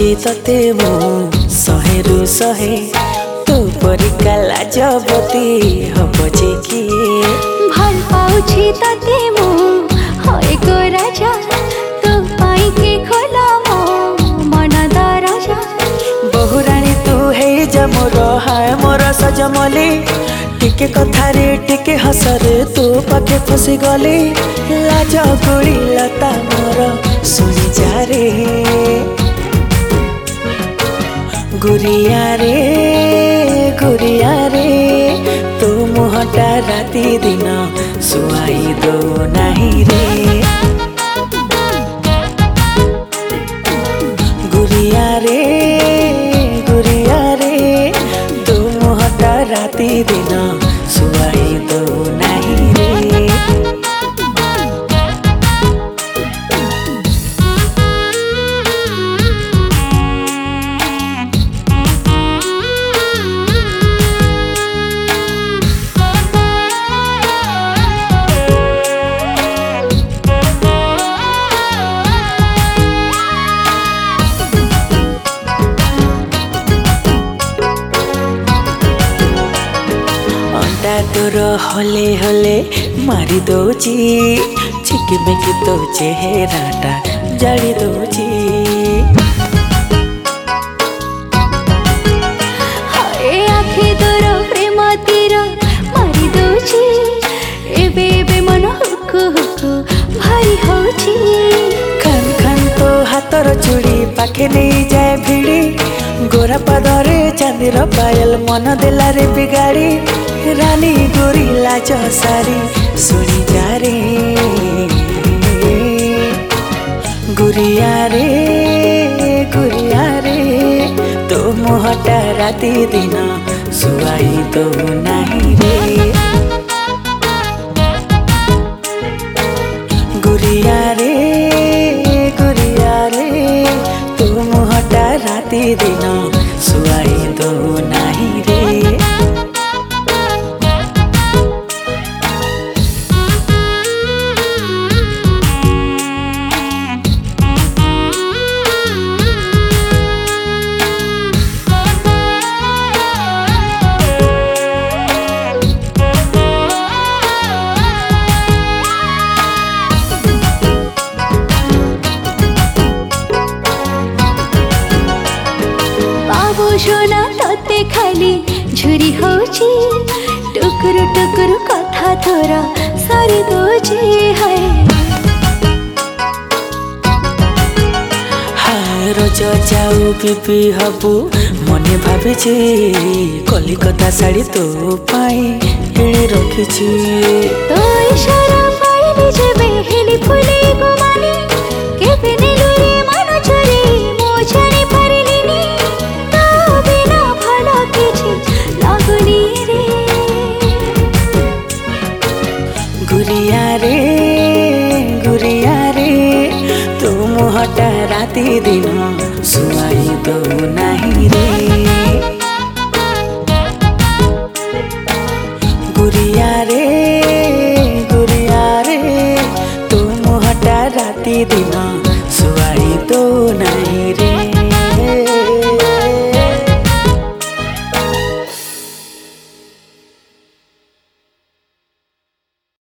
पाउछि तते मु शहेरु शहे तू परिका लाजवती हब जे किए भल पाउछि तते मु होय गो राजा तू पाई के खोला मो मन दरजा बहुरानी तू हे जमोर हाय मोर सजमली टिके कथारे टिके हसरे तू पाखे फसी गली लाज गोली लता मोर सुनी जा रे गुरिया रे तू मुहटा राती दिन सुआई दो नहीं रे गुरिया रे तू मुहटा राती दिन सुआई दो नहीं रे तोर हले हले मारी दौची चिकिमिकी तो चेहराटा जाड़ी दौची आखि तोर प्रेम तीर मारी दौची एबे एबे मन हुकु हुकु भारी होची खान खान तो हाथर चूड़ी पाखे नहीं जाए भिड़ी गोरा पादरे चांदीर पायल मन देला रे बिगाड़ी रानी गोरी लाज सारी सुनी जा रे गुरिया रे तो मुहटा राती दिन सुआई दो नहीं रे गुरिया रे तो मुहटा राती दिन सुआई दो नहीं रे सोना तते खाली झुरी होची टुकुर टुकुर कथा तोरा सारी दोची हाय रोज जाऊ पिपी हबू मने भाविछि कलिकता साड़ी तो पाई किणी रखिछि तो इशारा पाइली जेबे हेली फुली गो मानी केबे नेलु रे मन चोरी मो जानी पारिलिनी तो बिना भला किछि लागुनी रे गुरिया रे तू मुहटा राती दिन सुआई दो नहीं रे गुरिया रे तू मुहटा राती दिन सुआई दो नहीं रे।